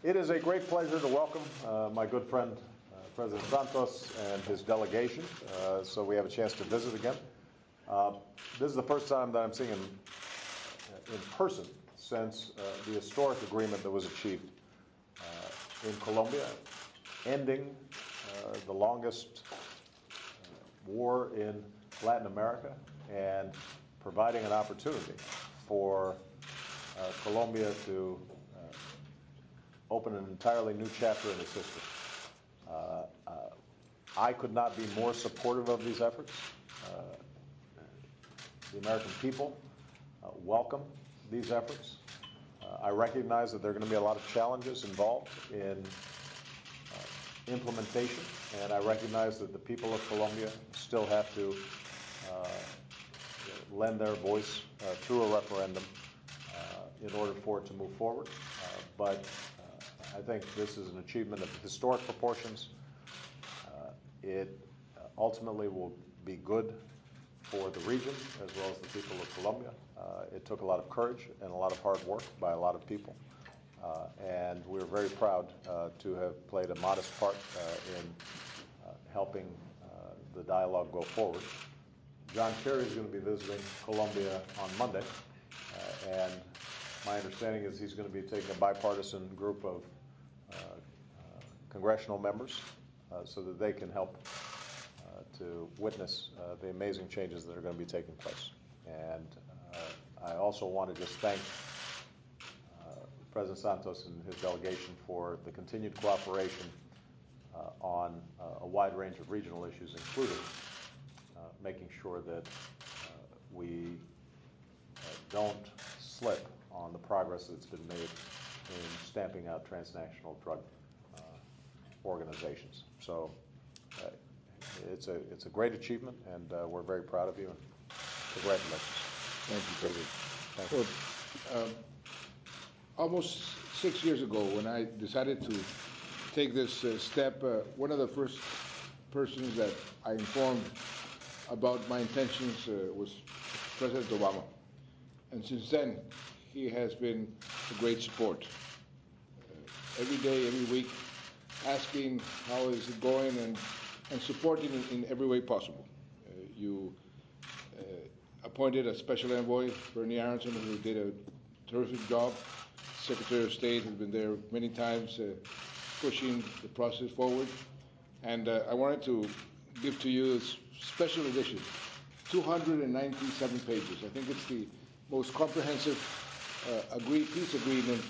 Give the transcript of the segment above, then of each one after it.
It is a great pleasure to welcome my good friend, President Santos and his delegation. So we have a chance to visit again. This is the first time that I'm seeing him in person since the historic agreement that was achieved in Colombia, ending the longest war in Latin America and providing an opportunity for Colombia to open an entirely new chapter in its history. I could not be more supportive of these efforts. The American people welcome these efforts. I recognize that there are going to be a lot of challenges involved in implementation, and I recognize that the people of Colombia still have to lend their voice through a referendum in order for it to move forward. But I think this is an achievement of historic proportions. It ultimately will be good for the region as well as the people of Colombia. It took a lot of courage and a lot of hard work by a lot of people. And we're very proud to have played a modest part in helping the dialogue go forward. John Kerry is going to be visiting Colombia on Monday, and my understanding is he's going to be taking a bipartisan group of congressional members so that they can help to witness the amazing changes that are going to be taking place. And I also want to just thank President Santos and his delegation for the continued cooperation on a wide range of regional issues, including making sure that we don't slip on the progress that's been made in stamping out transnational drug organizations. So it's a great achievement, and we're very proud of you, and congratulations. Thank you, President. Thank you. Well, almost 6 years ago, when I decided to take this step, one of the first persons that I informed about my intentions was President Obama. And since then, he has been a great support. Every day, every week, asking how is it going and supporting in every way possible. You appointed a special envoy, Bernie Aronson, who did a terrific job. Secretary of State has been there many times pushing the process forward. And I wanted to give to you a special edition, 297 pages. I think it's the most comprehensive peace agreement,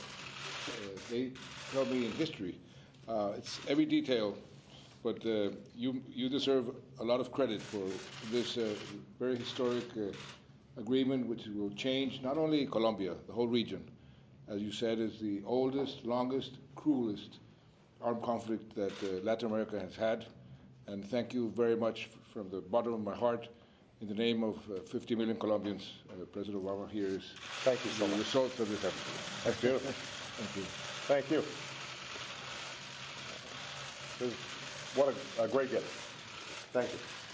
they tell me, in history. It's every detail, but you deserve a lot of credit for this very historic agreement, which will change not only Colombia, the whole region. As you said, is the oldest, longest, cruelest armed conflict that Latin America has had. And thank you very much from the bottom of my heart. In the name of 50 million Colombians, President Obama, here is thank you so the much. Results of this effort. That's beautiful. Thank you. Thank you. What a great gift. Thank you.